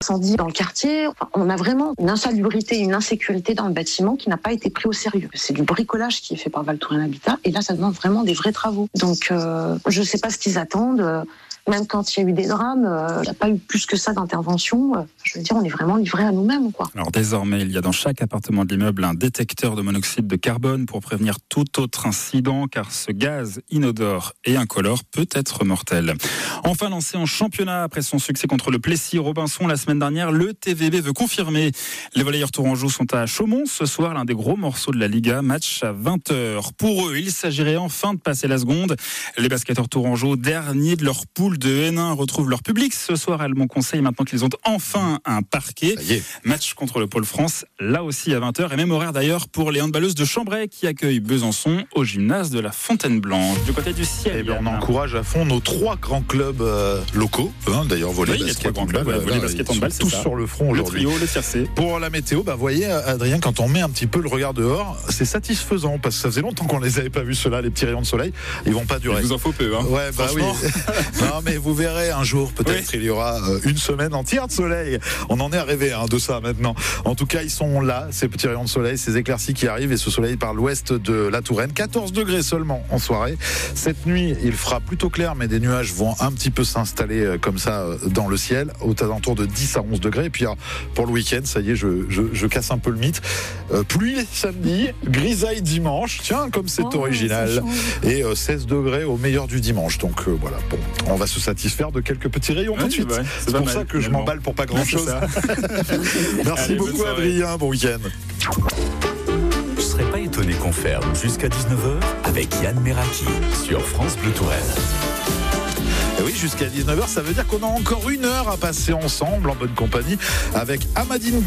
incendie dans le quartier. Enfin, on a vraiment une insalubrité, une insécurité dans le bâtiment qui n'a pas été pris au sérieux. C'est du bricolage qui est fait par Val Touraine Habitat et là ça demande vraiment des vrais travaux. Donc je ne sais pas ce qu'ils attendent. Même quand il y a eu des drames, il n'y a pas eu plus que ça d'intervention. Je veux dire, on est vraiment livrés à nous-mêmes, quoi. Alors désormais, il y a dans chaque appartement de l'immeuble un détecteur de monoxyde de carbone pour prévenir tout autre incident, car ce gaz inodore et incolore peut être mortel. Enfin lancé en championnat après son succès contre le Plessis-Robinson la semaine dernière, le TVB veut confirmer. Les volleyeurs tourangeaux sont à Chaumont ce soir, l'un des gros morceaux de la Liga, match à 20h. Pour eux, il s'agirait enfin de passer la seconde. Les basketteurs tourangeaux, derniers de leur poule de N1, retrouvent leur public ce soir à Almont Conseil, maintenant qu'ils ont enfin un parquet. Match contre le Pôle France, là aussi à 20h, et même horaire d'ailleurs pour les handballeuses de Chambray qui accueillent Besançon au gymnase de la Fontaine Blanche. Du côté du ciel. Eh bien, on encourage à fond nos 3 grands clubs locaux, d'ailleurs volley, basket, handball, handball, tous sur le front aujourd'hui. Le trio, le tiercé. Pour la météo, vous voyez Adrien, quand on met un petit peu le regard dehors, c'est satisfaisant parce que ça faisait longtemps qu'on les avait pas vus ceux-là, les petits rayons de soleil, ils vont pas durer. Il vous en faut peu, hein. Ouais, bah oui. Non, mais vous verrez un jour, peut-être il y aura une semaine entière de soleil. On en est arrivé de ça maintenant. En tout cas, ils sont là, ces petits rayons de soleil, ces éclaircies qui arrivent, et ce soleil par l'ouest de la Touraine. 14 degrés seulement en soirée. Cette nuit, il fera plutôt clair, mais des nuages vont un petit peu s'installer comme ça dans le ciel, aux alentours de 10 à 11 degrés. Et puis pour le week-end, ça y est, je casse un peu le mythe. Pluie samedi, grisaille dimanche. Tiens, comme c'est original. Et 16 degrés au meilleur du dimanche. Donc voilà, bon, on va se satisfaire de quelques petits rayons tout de suite. C'est pour ça que je m'emballe pour pas grand-chose. Merci beaucoup Adrien, bon week-end. Je ne serais pas étonné qu'on ferme jusqu'à 19h avec Yann Meraki sur France Bleu Touraine. Et oui, jusqu'à 19h, ça veut dire qu'on a encore 1 heure à passer ensemble en bonne compagnie avec Amadine.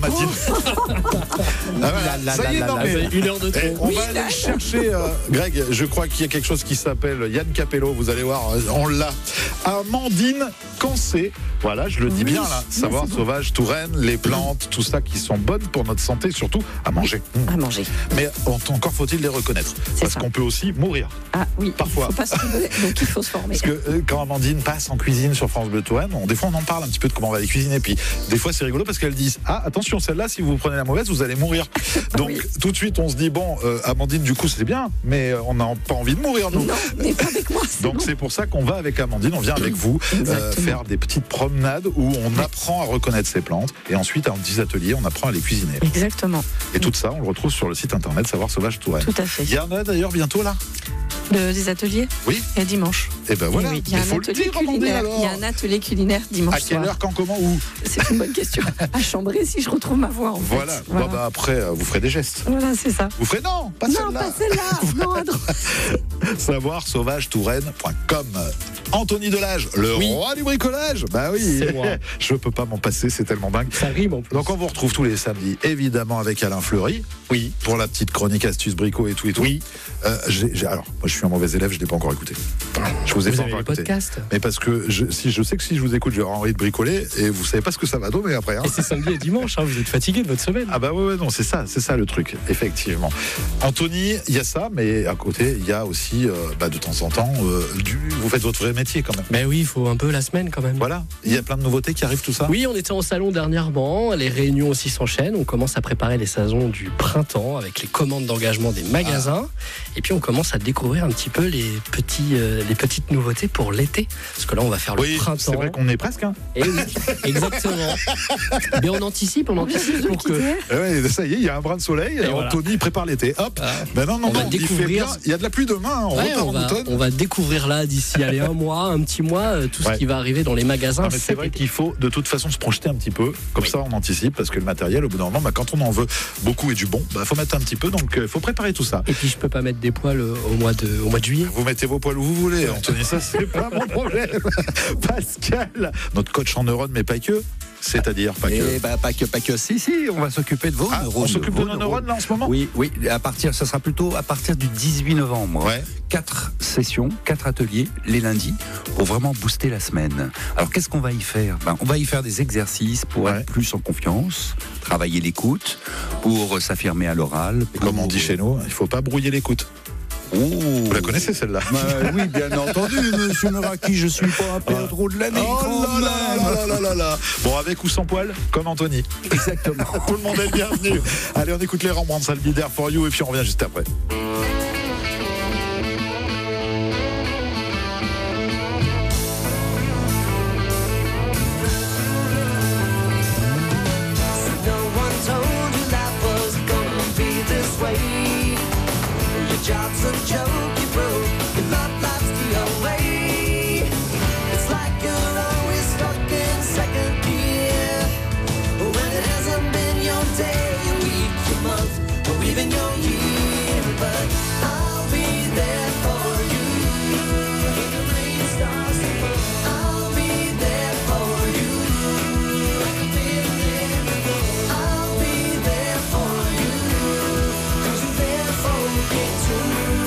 Ça y est, non mais 1 heure de trop. On va aller chercher, Greg, je crois qu'il y a quelque chose qui s'appelle Yann Capello, vous allez voir, on l'a. Amandine Cancé, voilà, je le dis bien là, savoir sauvage, Touraine, les plantes, tout ça qui sont bonnes pour notre santé, surtout à manger. À manger. Mais encore faut-il les reconnaître, parce qu'on peut aussi mourir. Ah oui, parfois. Il faut pas se tromper, donc il faut se former. Parce que quand Amandine passe en cuisine sur France Bleu Touraine, des fois on en parle un petit peu de comment on va les cuisiner, puis des fois c'est rigolo parce qu'elles disent attention, celle-là, si vous prenez la mauvaise, vous allez mourir. Donc tout de suite on se dit Amandine, du coup c'est bien, mais on n'a pas envie de mourir nous. Non, mais pas avec moi. Donc c'est pour ça qu'on va avec Amandine, on vient avec vous faire des petites promenades où on apprend à reconnaître ces plantes, et ensuite en 10 ateliers on apprend à les cuisiner. Exactement. Et tout ça on le retrouve sur le site internet Savoir Sauvage Touraine. Tout à fait. Il y en a d'ailleurs bientôt là. Des ateliers? Oui. Et dimanche. Et ben voilà. Oui, il y a un atelier culinaire. Il y a un atelier culinaire dimanche soir. À quelle heure, quand, comment, où? C'est une bonne question. À Chambray, si je retrouve ma voix. Voilà. Bon, après, vous ferez des gestes. Voilà, c'est ça. Vous ferez non, pas celle-là. Non, à droite. Savoirsauvagetouuraine.com. Anthony Delage, le roi du bricolage. Bah oui. C'est moi. Je peux pas m'en passer, c'est tellement dingue. Ça rime en plus. Donc on vous retrouve tous les samedis, évidemment avec Alain Fleury. Oui. Pour la petite chronique astuces brico et tout et tout. Oui. Alors, moi je suis un mauvais élève, je l'ai pas encore écouté. Je vous ai pas encore écouté. Podcast. Mais parce que je sais que si je vous écoute, j'aurai envie de bricoler et vous savez pas ce que ça va donner après. Et c'est samedi et dimanche, vous êtes fatigué de votre semaine. Ah bah ouais, non, c'est ça le truc, effectivement. Anthony, il y a ça, mais à côté, il y a aussi, de temps en temps, vous faites votre vrai métier quand même. Mais oui, il faut un peu la semaine quand même. Voilà, il y a plein de nouveautés qui arrivent, tout ça. Oui, on était en salon dernièrement, les réunions aussi s'enchaînent, on commence à préparer les saisons du printemps avec les commandes d'engagement des magasins, et puis on commence à découvrir un petit peu les petites nouveautés pour l'été, parce que là on va faire le printemps. C'est vrai qu'on est presque. Et oui, exactement. Mais on anticipe pour que. Ouais, ça y est, il y a un brin de soleil. Et Anthony prépare l'été. Hop. Non, il fait bien. Il y a de la pluie demain. On va découvrir là d'ici un mois, un petit mois, tout ce qui va arriver dans les magasins. Mais c'est vrai qu'il faut de toute façon se projeter un petit peu. Comme ça, on anticipe, parce que le matériel, au bout d'un moment, quand on en veut beaucoup et du bon, faut mettre un petit peu. Donc, il faut préparer tout ça. Et puis, je peux pas mettre des poils au mois de juillet. Vous mettez vos poils où vous voulez, Anthony. Ça, c'est pas mon problème. Pascal, notre coach en neurones, mais pas que. C'est-à-dire pas que. Pas que. Si, on va s'occuper de vos neurones. On s'occupe de nos neurones là en ce moment. Oui. Ça sera plutôt à partir du 18 novembre. Ouais. 4 sessions, 4 ateliers les lundis pour vraiment booster la semaine. Alors qu'est-ce qu'on va y faire? On va y faire des exercices pour être plus en confiance, travailler l'écoute, pour s'affirmer à l'oral. Comme on dit chez nous, il faut pas brouiller l'écoute. Vous la connaissez celle-là? Oui, bien entendu, monsieur Meraki, je suis pas un perdreau de l'année. Oh là. Bon, avec ou sans poil, comme Anthony. Exactement. Tout le monde est le bienvenu. Allez, on écoute les Rembrandt, ça le Be There For You, et puis on revient juste après. Job's a joke you broke, your love life's the away. It's like you're always stuck in second gear. When it hasn't been your day, your week, your month, or even your year. But I'll be there for you. When the rain starts to fall, I'll be there for you. Like I've been there before. I'll be there for you. 'Cause you're there for me too.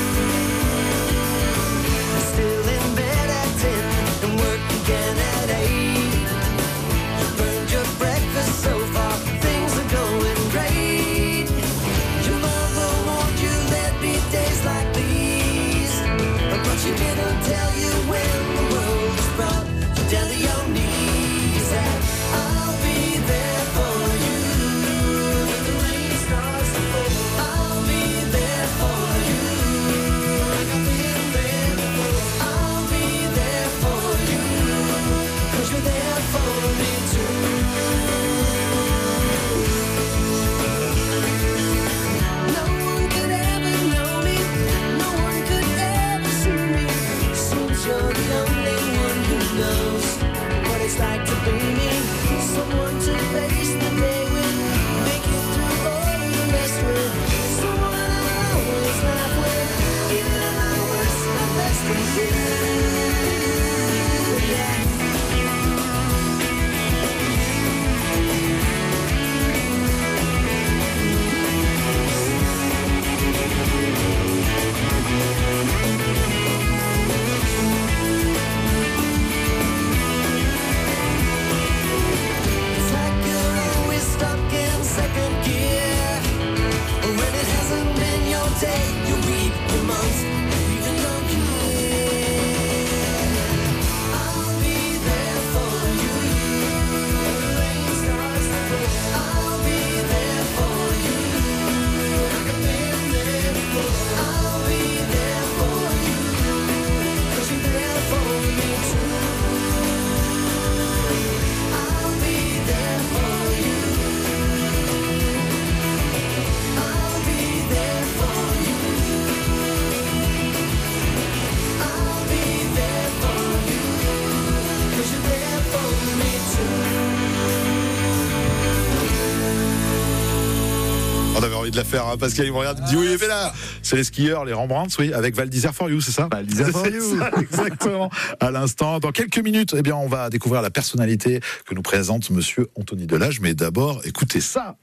Still in bed at 10 and work again at 8. You burned your breakfast so far, things are going great. Your mother warned you there'd be days like these, but she didn't tell you when the world was brought you down to your knees. And I'll be there for you when the rain starts to fall. I'll be there for you like I've been there before. I'll be there for you 'cause you're there for me too. No one could ever know me, no one could ever see me, since you're the only one who knows what it's like to be me. Someone to face the day with, make it through all the mess with, someone I always laugh with, even at my worst, my best with you. Yeah. It's like you're always stuck in second gear. When it hasn't been your day, your week, your month, even your year. I'll be there for you. When the rain starts to fall, I'll be there for you. Like I've been there before. I'll be there for you 'cause you're there for me too. I'll be there for you. I'll be there for you. I'll be there for you 'cause you're there for me too. On avait envie de la faire, hein, Pascal, il me regarde, il me dit oui, mais là, c'est les skieurs, les Rembrandt, oui, avec Val d'Isère for You, c'est ça? Val d'Isère for C'est You. ça, exactement. À l'instant, dans quelques minutes, eh bien, on va découvrir la personnalité que nous présente monsieur Anthony Delage, mais d'abord, écoutez ça.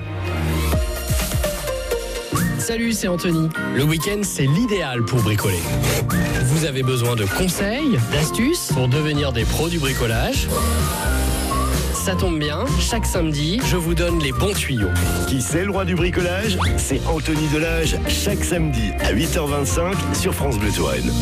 Salut, c'est Anthony. Le week-end, c'est l'idéal pour bricoler. Vous avez besoin de conseils, d'astuces pour devenir des pros du bricolage? Ça tombe bien, chaque samedi, je vous donne les bons tuyaux. Qui c'est le roi du bricolage? C'est Anthony Delage, chaque samedi à 8h25 sur France Bleu Touraine.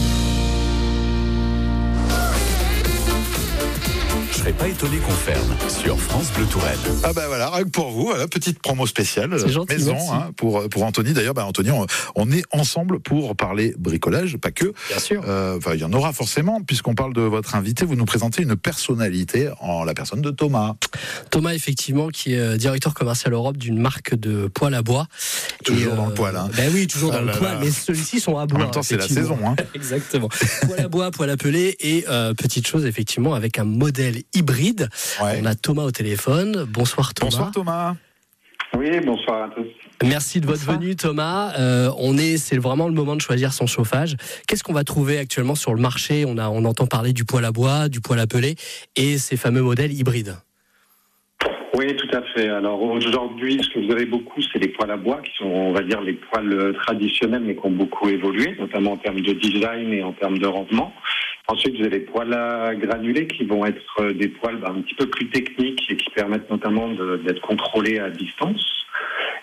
Je serais pas étonné qu'on ferme sur France Bleu Touraine. Ah bah voilà, rien que pour vous, voilà, petite promo spéciale, C'est gentil, maison, merci. hein, pour Anthony. D'ailleurs, bah, Anthony, on est ensemble pour parler bricolage, pas que. Bien sûr. Enfin, il y en aura forcément, puisqu'on parle de votre invité. Vous nous présentez une personnalité en la personne de Thomas. Thomas, effectivement, qui est directeur commercial Europe d'une marque de poêle à bois. Toujours dans le poêle, hein. Ben oui, toujours Ah dans là le poêle, là. mais ceux-ci sont à bois. En même temps, c'est la effectivement. saison, hein. Exactement. Poêle à bois, poêle à peler et petite chose, effectivement, avec un modèle hybride. Ouais. On a Thomas au téléphone. Bonsoir Thomas. Bonsoir Thomas. Oui, bonsoir à tous. Merci de votre venue Thomas. C'est vraiment le moment de choisir son chauffage. Qu'est-ce qu'on va trouver actuellement sur le marché? On entend parler du poêle à bois, du poêle à peler et ces fameux modèles hybrides. Oui, tout à fait. Alors aujourd'hui, ce que vous avez beaucoup, c'est les poêles à bois, qui sont, on va dire, les poêles traditionnels, mais qui ont beaucoup évolué, notamment en termes de design et en termes de rendement. Ensuite, vous avez les poêles à granulés, qui vont être des poêles un petit peu plus techniques et qui permettent notamment d'être contrôlés à distance.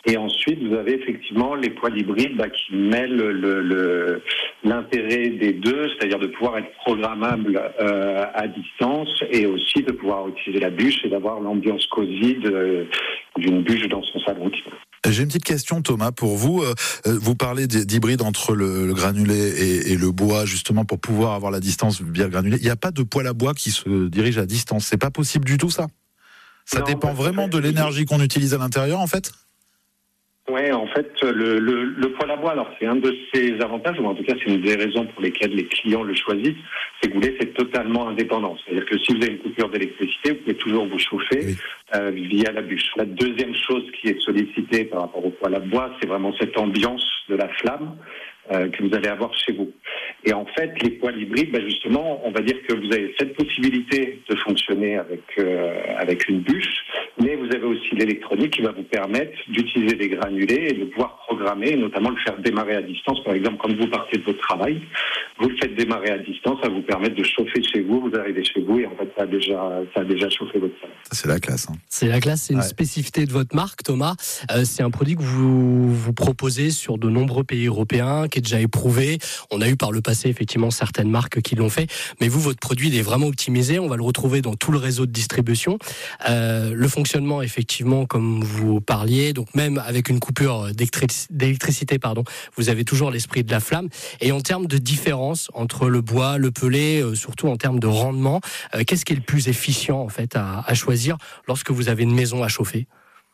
Et ensuite, vous avez effectivement les poêles hybrides qui mêlent l'intérêt des deux, c'est-à-dire de pouvoir être programmable à distance et aussi de pouvoir utiliser la bûche et d'avoir l'ambiance cosy d'une bûche dans son salon. J'ai une petite question, Thomas, pour vous. Vous parlez d'hybride entre le granulé et le bois, justement, pour pouvoir avoir la distance via le granulé. Il n'y a pas de poêle à bois qui se dirige à distance. C'est pas possible du tout, ça? Ça dépend vraiment de l'énergie qu'on utilise à l'intérieur, en fait? Ouais, en fait, le poêle à bois, alors c'est un de ses avantages, ou en tout cas c'est une des raisons pour lesquelles les clients le choisissent, c'est que vous voulez, c'est totalement indépendant. C'est-à-dire que si vous avez une coupure d'électricité, vous pouvez toujours vous chauffer via la bûche. La deuxième chose qui est sollicitée par rapport au poêle à bois, c'est vraiment cette ambiance de la flamme que vous allez avoir chez vous. Et en fait, les poêles hybrides, justement, on va dire que vous avez cette possibilité de fonctionner avec une bûche, mais vous avez aussi l'électronique qui va vous permettre d'utiliser des granulés et de pouvoir programmer, et notamment le faire démarrer à distance. Par exemple, quand vous partez de votre travail, vous le faites démarrer à distance, ça va vous permettre de chauffer chez vous, vous arrivez chez vous et en fait, ça a déjà chauffé votre salon. Ça, c'est la classe. C'est la classe, c'est une spécificité de votre marque, Thomas. C'est un produit que vous proposez sur de nombreux pays européens, qui est déjà éprouvé. On a eu par le passé, effectivement, certaines marques qui l'ont fait. Mais vous, votre produit, il est vraiment optimisé. On va le retrouver dans tout le réseau de distribution. Le fonctionnement, effectivement, comme vous parliez, donc même avec une coupure d'électricité, vous avez toujours l'esprit de la flamme. Et en termes de différence entre le bois, le pellet, surtout en termes de rendement, qu'est-ce qui est le plus efficient, en fait, à choisir lorsque vous avez une maison à chauffer?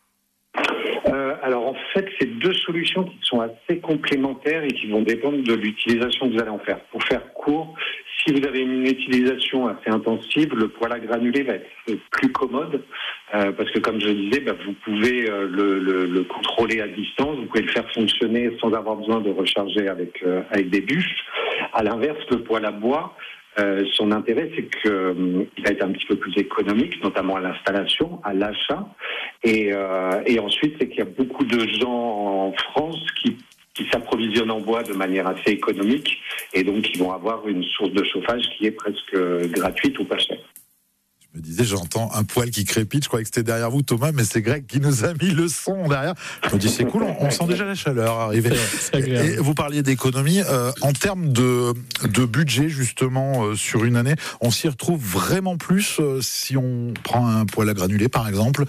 Alors en fait, c'est deux solutions qui sont assez complémentaires et qui vont dépendre de l'utilisation que vous allez en faire. Pour faire court, si vous avez une utilisation assez intensive, le poêle à granulés va être plus commode parce que, comme je disais, vous pouvez le contrôler à distance, vous pouvez le faire fonctionner sans avoir besoin de recharger avec des bûches. À l'inverse, le poêle à bois, son intérêt, c'est qu'il va être un petit peu plus économique, notamment à l'installation, à l'achat. Et ensuite, c'est qu'il y a beaucoup de gens en France qui s'approvisionnent en bois de manière assez économique et donc ils vont avoir une source de chauffage qui est presque gratuite ou pas chère. Je me disais, j'entends un poêle qui crépite. Je croyais que c'était derrière vous, Thomas, mais c'est Greg qui nous a mis le son derrière. Je me dis, c'est cool, on sent déjà la chaleur arriver. Et vous parliez d'économie. En termes de budget, justement, sur une année, on s'y retrouve vraiment plus si on prend un poêle à granulés, par exemple,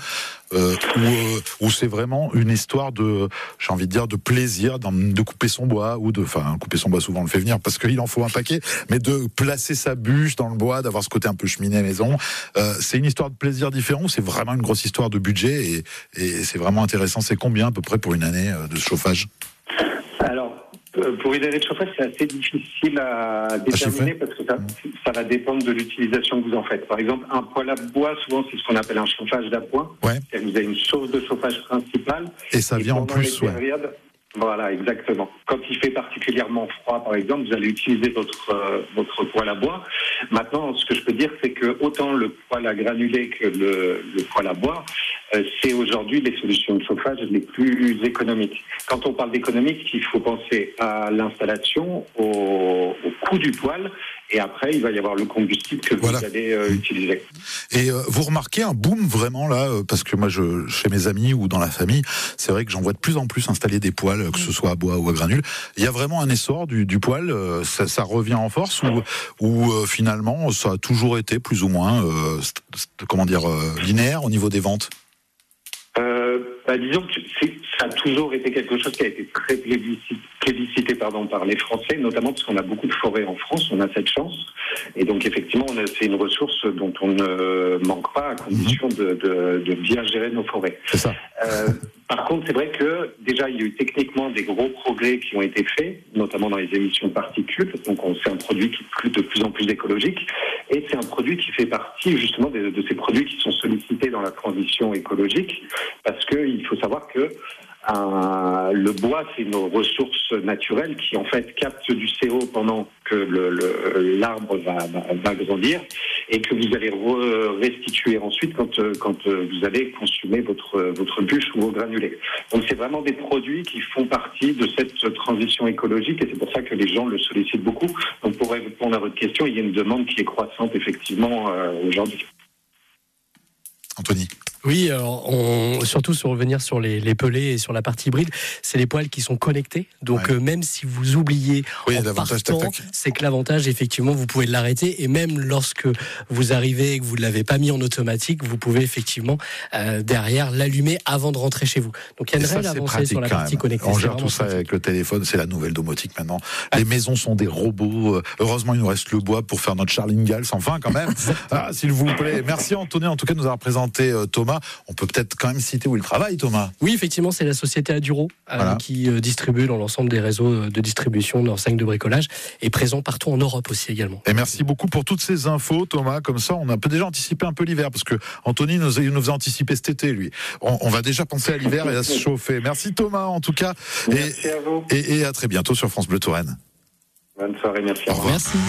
où c'est vraiment une histoire de, j'ai envie de dire, de plaisir, de couper son bois, couper son bois, souvent on le fait venir parce qu'il en faut un paquet, mais de placer sa bûche dans le bois, d'avoir ce côté un peu cheminée maison. C'est une histoire de plaisir différent ou c'est vraiment une grosse histoire de budget et c'est vraiment intéressant? C'est combien à peu près pour une année de chauffage? Alors, pour une année de chauffage, c'est assez difficile à déterminer parce que ça va dépendre de l'utilisation que vous en faites. Par exemple, un poêle à bois, souvent, c'est ce qu'on appelle un chauffage d'appoint. Ouais. Vous avez une source de chauffage principale. Et ça vient en plus, Voilà, exactement. Quand il fait particulièrement froid, par exemple, vous allez utiliser votre poêle à bois. Maintenant, ce que je peux dire, c'est que autant le poêle à granulés que le poêle à bois, c'est aujourd'hui les solutions de chauffage les plus économiques. Quand on parle d'économique, il faut penser à l'installation, au coût du poêle, et après, il va y avoir le combustible que vous allez utiliser. Et vous remarquez un boom vraiment là, parce que moi, chez mes amis ou dans la famille, c'est vrai que j'en vois de plus en plus installer des poêles, que ce soit à bois ou à granules. Il y a vraiment un essor du poêle, ça revient en force ou finalement, ça a toujours été plus ou moins, linéaire au niveau des ventes? Disons que ça a toujours été quelque chose qui a été très plébiscité par les Français, notamment parce qu'on a beaucoup de forêts en France, on a cette chance. Et donc effectivement, c'est une ressource dont on ne manque pas à condition de bien gérer nos forêts. C'est ça. Par contre, c'est vrai que déjà, il y a eu techniquement des gros progrès qui ont été faits, notamment dans les émissions de particules. Donc c'est un produit qui est de plus en plus écologique. Et c'est un produit qui fait partie justement de ces produits qui sont sollicités dans la transition écologique. Parce qu'il faut savoir que le bois, c'est une ressource naturelle qui en fait capte du CO pendant que l'arbre va grandir et que vous allez restituer ensuite quand vous allez consommer votre bûche ou vos granulés. Donc c'est vraiment des produits qui font partie de cette transition écologique et c'est pour ça que les gens le sollicitent beaucoup. Donc pour répondre à votre question, il y a une demande qui est croissante effectivement aujourd'hui. Anthony. Oui, surtout sur revenir sur les pelés et sur la partie hybride, c'est les poils qui sont connectés. Donc même si vous oubliez en partant, c'est que l'avantage, effectivement, vous pouvez l'arrêter. Et même lorsque vous arrivez et que vous ne l'avez pas mis en automatique, vous pouvez effectivement derrière l'allumer avant de rentrer chez vous. Donc il y a une réelle avancée sur la partie connectée. On gère tout ça avec le téléphone, c'est la nouvelle domotique maintenant. Les maisons sont des robots. Heureusement, il nous reste le bois pour faire notre Charles Ingalls, enfin quand même. S'il vous plaît. Merci Anthony, en tout cas, de nous avoir présenté Thomas. On peut peut-être quand même citer où il travaille, Thomas. Oui, effectivement, c'est la société Aduro qui distribue dans l'ensemble des réseaux de distribution d'enseignes de bricolage et présent partout en Europe aussi également. Et merci beaucoup pour toutes ces infos, Thomas. Comme ça, on a déjà anticipé un peu l'hiver parce que Anthony nous faisait anticiper cet été, lui. On va déjà penser à l'hiver et à se chauffer. Merci Thomas, en tout cas. Merci à vous. Et à très bientôt sur France Bleu Touraine. Bonne soirée, merci. Au revoir. Merci.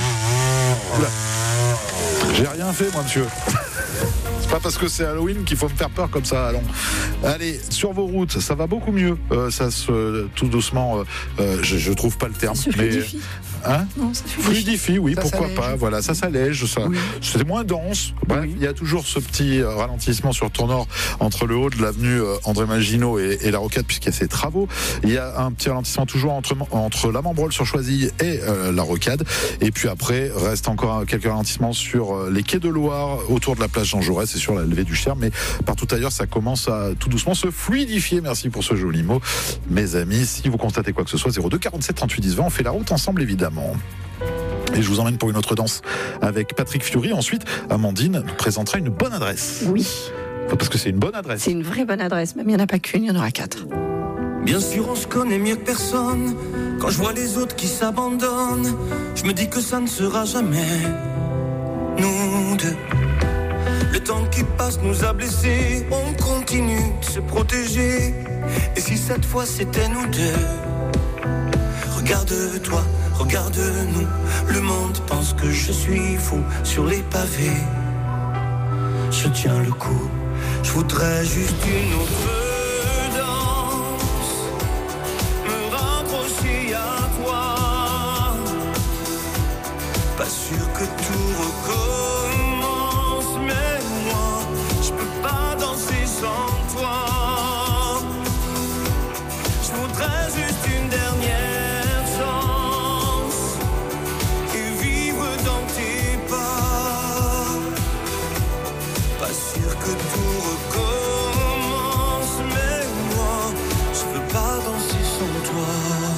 J'ai rien fait, moi, monsieur. C'est pas parce que c'est Halloween qu'il faut me faire peur comme ça. Allez, sur vos routes, ça va beaucoup mieux. Tout doucement, je trouve pas le terme. Non, ça fluidifie, oui, ça pourquoi s'allège. pas. Voilà, ça s'allège, c'est moins dense. Bref, il y a toujours ce petit ralentissement sur Tour Nord entre le haut de l'avenue André Maginot et la Rocade, puisqu'il y a ces travaux. Il y a un petit ralentissement toujours entre la Membrolle sur Choisy et la Rocade. Et puis après, reste encore quelques ralentissements sur les quais de Loire, autour de la place Jean Jaurès et sur la levée du Cher. Mais partout ailleurs, ça commence à tout doucement se fluidifier. Merci pour ce joli mot, mes amis. Si vous constatez quoi que ce soit, 02 47 38 10 20, on fait la route ensemble, évidemment. Et je vous emmène pour une autre danse avec Patrick Fiori. Ensuite, Amandine nous présentera une bonne adresse. Oui. Parce que c'est une bonne adresse. C'est une vraie bonne adresse. Même il n'y en a pas qu'une, il y en aura 4. Bien sûr, on se connaît mieux que personne. Quand je vois les autres qui s'abandonnent, je me dis que ça ne sera jamais nous deux. Le temps qui passe nous a blessés. On continue de se protéger. Et si cette fois c'était nous deux? Regarde-toi, regarde-nous. Le monde pense que je suis fou sur les pavés. Je tiens le coup. Je voudrais juste une autre danse, me raccrocher à toi. Pas sûr que tout recommence, mais moi, je peux pas danser sans toi. Je voudrais juste une dernière chance et vivre dans tes pas. Pas sûr que tout recommence, mais moi, je veux pas danser sans toi.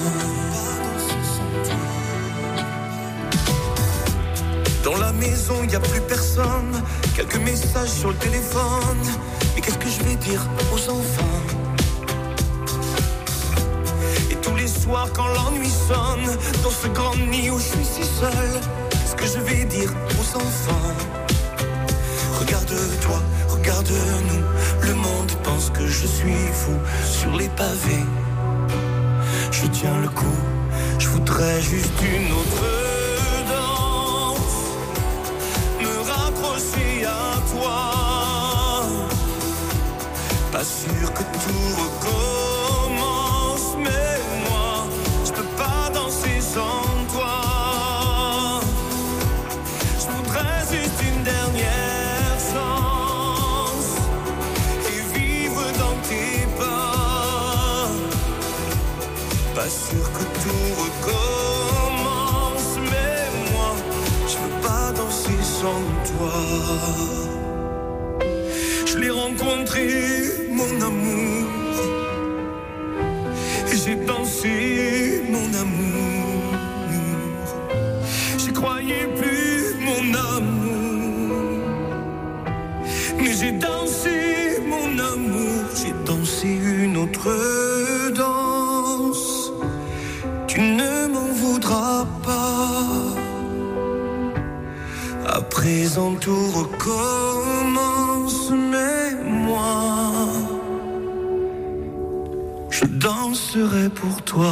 Dans la maison, y a plus personne. Quelques messages sur le téléphone. Mais qu'est-ce que je vais dire aux enfants? Et tous les soirs quand l'ennui sonne, dans ce grand nid où je suis si seul, qu'est-ce que je vais dire aux enfants? Regarde-toi, regarde-nous. Le monde pense que je suis fou sur les pavés. Je tiens le coup. Je voudrais juste une autre danse, me raccrocher à toi. Pas sûr que tout recommence, mais moi, je peux pas danser sans toi. Je voudrais juste une dernière chance et vivre dans tes pas. Pas sûr que tout recommence, mais moi, je veux pas danser sans toi. Je l'ai rencontré, mon amour, et j'ai dansé, mon amour. J'y croyais plus, mon amour, mais j'ai dansé, mon amour. J'ai dansé une autre danse. Tu ne m'en voudras pas. À présent tout recommence, mais moi, je danserai pour toi.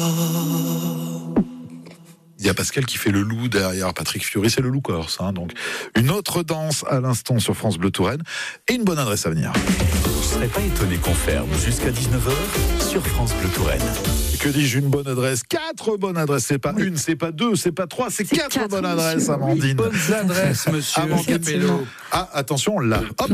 Il y a Pascal qui fait le loup derrière Patrick Fiori, c'est le loup corse. Donc une autre danse à l'instant sur France Bleu Touraine et une bonne adresse à venir. serais pas étonné qu'on ferme jusqu'à 19h sur France Bleu Touraine. Que dis-je, une bonne adresse? 4 bonnes adresses, c'est pas une, c'est pas 2, c'est pas 3, c'est 4 bonnes adresses, Amandine. Bonnes adresses, monsieur Capello. Ah, attention, là, hop,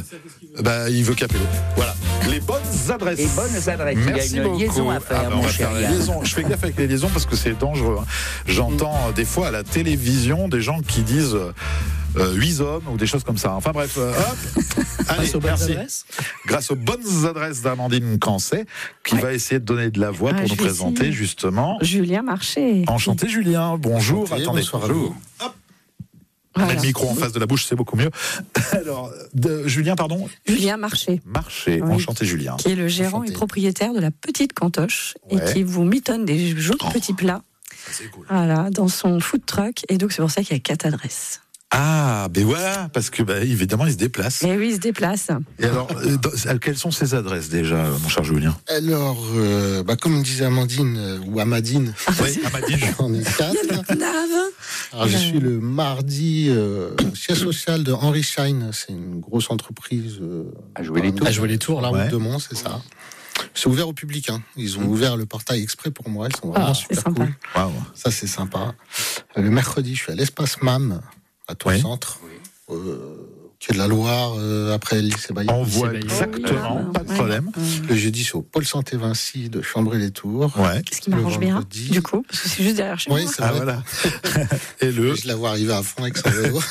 il veut Capello. Voilà, les bonnes adresses. Les bonnes adresses. Merci Il y a une beaucoup. liaison à faire, on mon va cher faire la Yann. liaison. Je fais gaffe avec les liaisons parce que c'est dangereux. Hein. J'entends des fois à la télévision des gens qui disent 8 hommes ou des choses comme ça. Enfin bref, hop. Allez, merci. Grâce aux bonnes adresses d'Amandine Cancet, qui va essayer de donner de la voix pour nous présenter justement. Julien Marché. Enchanté Julien, bonjour. Enchanté, Attendez, bonsoir. bonjour. Hop. Voilà. Le micro en face de la bouche, c'est beaucoup mieux. Alors, Julien, pardon. Julien Marché. Marché, Oui. enchanté Julien. Qui est le gérant et propriétaire de la Petite Cantoche et qui vous mitonne des jolis petits plats. C'est cool. Voilà, dans son food truck. Et donc, c'est pour ça qu'il y a 4 adresses. Ah, ben voilà, parce que évidemment, il se déplace. Et oui, il se déplace. Et alors, quelles sont ces adresses déjà, mon cher Julien? Alors, comme disait Amandine, ou Amadine, oui, Amadine, j'en ai 4. Alors, je suis le mardi siège social de Henry Schein. C'est une grosse entreprise. À jouer les tours, là. De Mont, c'est ça. C'est ouvert au public. Hein. Ils ont ouvert le portail exprès pour moi. Ils sont vraiment super sympa. cool. Wow. Ça, c'est sympa. Le mercredi, je suis à l'Espace MAM, à Tour-Centre. Qui est de la Loire, après le lycée Bayeux. On voit exactement, pas de problème. Le jeudi, c'est au Pôle Santé Vinci de Chambray-les-Tours. Ce qui m'arrange bien, du coup, parce que c'est juste derrière chez moi. Oui, c'est vrai. Voilà. Et je la vois arriver à fond avec son vélo.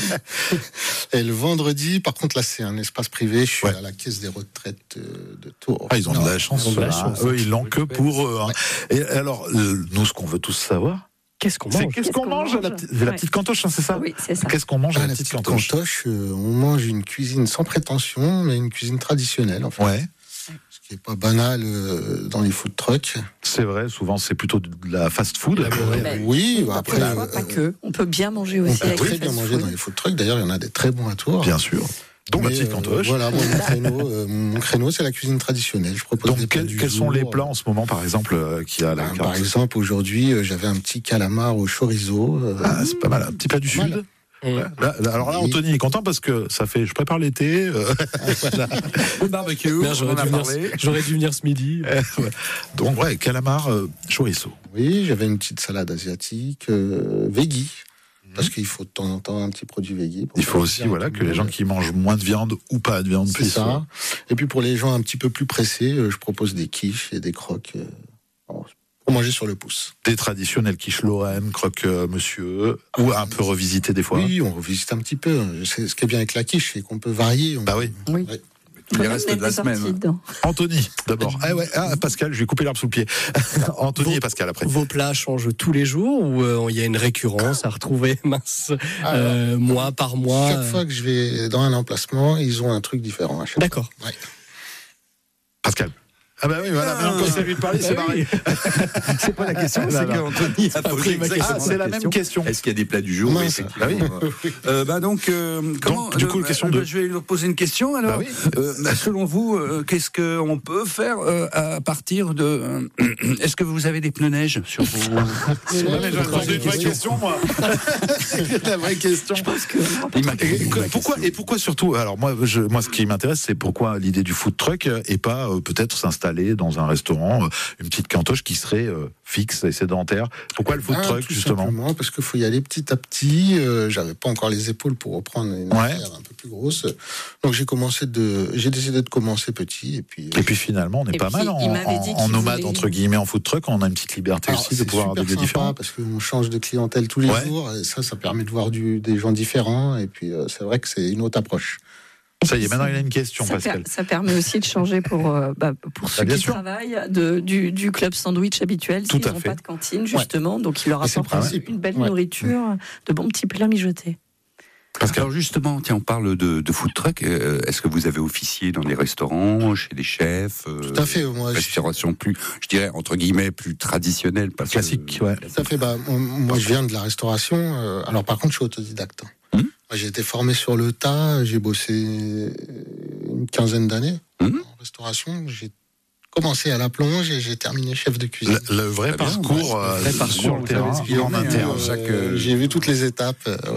Et le vendredi, par contre, là, c'est un espace privé. Je suis à la caisse des retraites de Tours. Ah, ils ont de la chance. Eux, ils l'ont que pour eux. Hein. Et alors, nous, ce qu'on veut tous savoir, qu'est-ce qu'on mange? Qu'est-ce qu'on mange à la petite cantoche, hein, c'est ça? Oui, c'est ça. Qu'est-ce qu'on mange à la petite cantoche? On mange une cuisine sans prétention, mais une cuisine traditionnelle, en fait. Ouais. Ce qui n'est pas banal dans les food trucks. C'est vrai, souvent c'est plutôt de la fast-food. Oui, après. Pas que. On peut bien manger aussi. On peut très bien manger dans les food trucks. D'ailleurs, il y en a des très bons à Tours. Bien sûr. Donc la petite cantoche. Voilà, mon créneau, c'est la cuisine traditionnelle. Je propose des plats quels sont les plats en ce moment, par exemple, qu'il y a à la carte? Par exemple, aujourd'hui, j'avais un petit calamar au chorizo. C'est pas mal, un petit plat du Sud. Alors là, Anthony est content parce que ça fait, je prépare l'été. Voilà. Le barbecue. J'aurais dû venir ce midi. Donc calamar, chorizo. Oui, j'avais une petite salade asiatique, veggie. Parce qu'il faut de temps en temps un petit produit vegan. Il faut aussi que les gens qui mangent moins de viande ou pas de viande puissent. C'est ça. Et puis pour les gens un petit peu plus pressés, je propose des quiches et des croques pour manger sur le pouce. Des traditionnels quiches Lorraine, croque monsieur, ou un peu revisité des fois. Oui, on revisite un petit peu. Ce qui est bien avec la quiche, c'est qu'on peut varier. Oui. Ouais. Les restes de la semaine. Anthony, d'abord. Pascal, je vais couper l'herbe sous le pied. Anthony et Pascal après. Vos plats changent tous les jours ou il y a une récurrence à retrouver mois par mois? Chaque fois que je vais dans un emplacement, ils ont un truc différent. D'accord. Ouais. Pascal. Ah bah oui, voilà, maintenant quand c'est lui de parler, c'est pareil. C'est pas la question, c'est qu'Anthony a posé exactement c'est la même question. Est-ce qu'il y a des plats du jour? Non, Oui, ça. Du coup, question 2. Je vais leur poser une question alors. Selon vous, qu'est-ce qu'on peut faire à partir de... Est-ce que vous avez des pneus neige sur vous? C'est une vraie question, moi. C'est la vraie question. Je pense que... Pourquoi surtout? Alors moi, ce qui m'intéresse, c'est pourquoi l'idée du food truck et pas peut-être s'installer dans un restaurant, une petite cantoche qui serait fixe et sédentaire. Pourquoi le food truck, tout justement? Simplement parce qu'il faut y aller petit à petit. J'avais pas encore les épaules pour reprendre une affaire un peu plus grosse. Donc j'ai décidé de commencer petit. Et puis finalement, on est pas mal en nomade, entre guillemets, en food truck. On a une petite liberté aussi de pouvoir avoir des lieux différents. Parce qu'on change de clientèle tous les jours. Et ça permet de voir des gens différents. Et puis c'est vrai que c'est une autre approche. Ça y est, maintenant il a une question, Pascal. Ça permet aussi de changer pour ceux qui travaillent du club sandwich habituel, s'ils n'ont pas de cantine, justement. Donc il leur apporte une belle nourriture, de bons petits plats mijotés. Alors justement, on parle de food truck. Est-ce que vous avez officié dans des restaurants, chez des chefs? Tout à fait. Moi, restauration plus, je dirais, entre guillemets, plus traditionnelle. Classique, Tout à fait. Moi, je viens de la restauration. Alors par contre, je suis autodidacte. J'ai été formé sur le tas, j'ai bossé une quinzaine d'années en restauration. J'ai commencé à la plonge et j'ai terminé chef de cuisine. Le vrai parcours sur le terrain, en interne. J'ai vu toutes les étapes.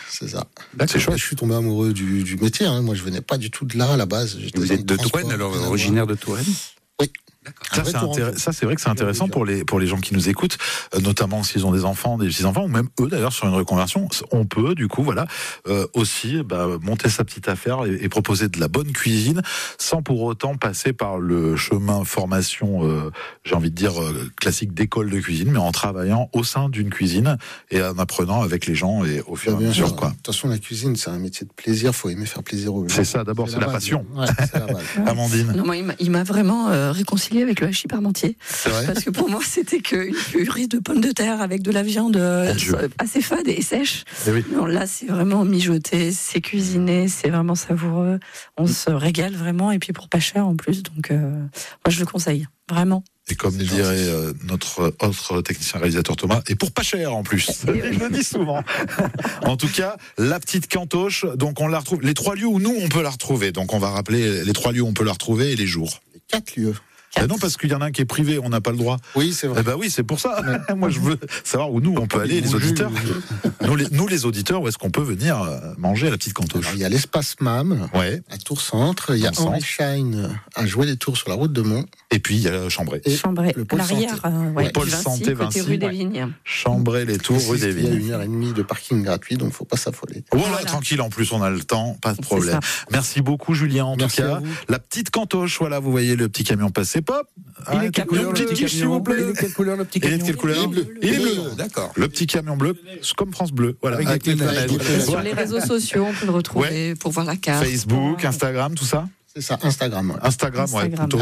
c'est ça. C'est chouette. Je suis tombé amoureux du métier. Hein. Moi, je venais pas du tout de là à la base. Vous êtes de Touraine, alors originaire de Touraine? Oui. Ça, c'est vrai que c'est intéressant pour les gens qui nous écoutent, notamment s'ils ont des enfants, des petits-enfants, ou même eux d'ailleurs sur une reconversion. On peut du coup aussi monter sa petite affaire et proposer de la bonne cuisine sans pour autant passer par le chemin formation, j'ai envie de dire classique d'école de cuisine, mais en travaillant au sein d'une cuisine et en apprenant avec les gens et au fur et à mesure. De toute façon, la cuisine, c'est un métier de plaisir. Faut aimer faire plaisir aux gens. C'est ça. D'abord, c'est la passion. Ouais, c'est la base. Amandine. Non, moi, il m'a vraiment réconcilié avec le hachis parmentier. Parce que pour moi, c'était qu'une purée de pommes de terre avec de la viande assez fade et sèche. Oui. Non, là, c'est vraiment mijoté, c'est cuisiné, c'est vraiment savoureux. On se régale vraiment, et puis pour pas cher en plus. Donc, moi, je le conseille, vraiment. Et comme dirait notre autre technicien réalisateur Thomas, et pour pas cher en plus. Je le dis souvent. En tout cas, la petite cantoche, donc on la retrouve. Les 3 lieux où nous, on peut la retrouver. Donc on va rappeler les 3 lieux où on peut la retrouver et les jours. Les 4 lieux. Non, parce qu'il y en a un qui est privé, on n'a pas le droit. Oui, c'est vrai. Eh ben oui, c'est pour ça. Moi, je veux savoir où nous on peut aller, les auditeurs. Nous, les auditeurs, où est-ce qu'on peut venir manger à la petite cantoche? Alors, il y a l'espace MAM à Tours Centre. Il y a Henri Schein à Jouer les Tours sur la route de Mont. Et puis il y a Chambray. Chambray, le pôle à l'arrière, Pôle Santé Vinci, rue des Vignes. Chambray les Tours, rue des Vignes. Il y a 1h30 de parking gratuit, donc faut pas s'affoler. Voilà, tranquille. En plus, on a le temps, pas de problème. Merci beaucoup, Julien. En tout cas, la petite cantoche. Voilà, vous voyez le petit camion passer. Pop. Il est quelle couleur le petit camion bleu? Il est quelle couleur le petit camion? Il est quelle couleur? Il est bleu. D'accord. Le petit camion bleu, comme France Bleu. Voilà. Avec les sur les réseaux sociaux, on peut le retrouver pour voir la carte. Facebook, Instagram, tout ça. C'est ça, Instagram. Instagram, plutôt.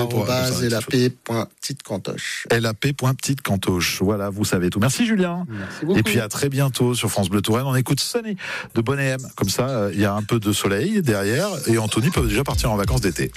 LAP.petitecantoche. LAP.petitecantoche. Voilà, vous savez tout. Merci Julien. Merci beaucoup. Et puis à très bientôt sur France Bleu Touraine. On écoute Sunny de Bonnet M. Comme ça, il y a un peu de soleil derrière et Anthony peut déjà partir en vacances d'été.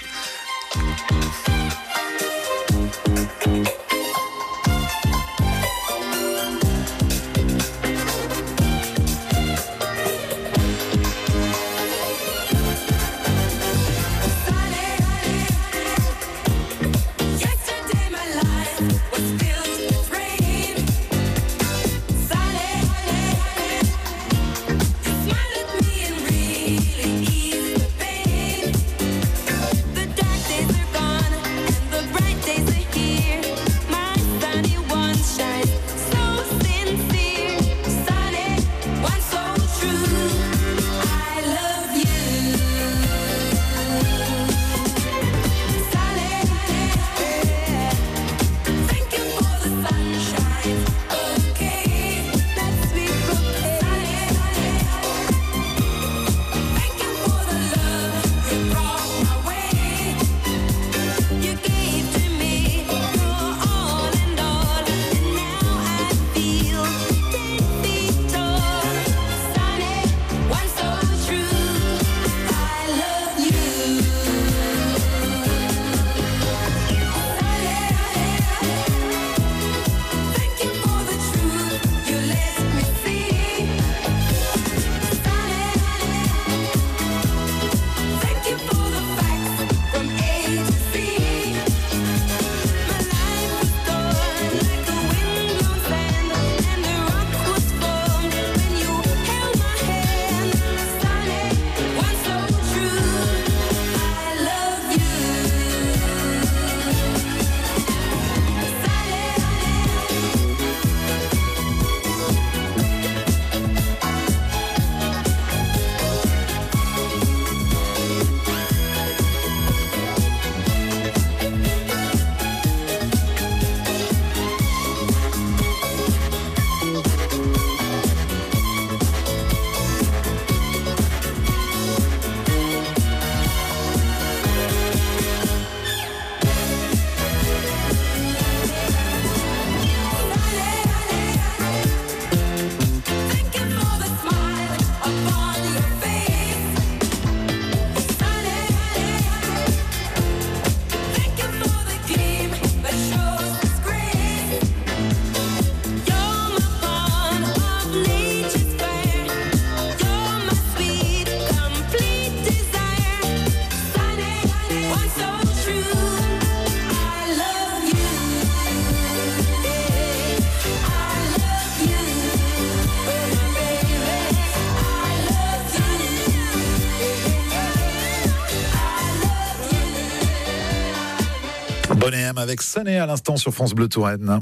Bonne M avec Sané à l'instant sur France Bleu Touraine.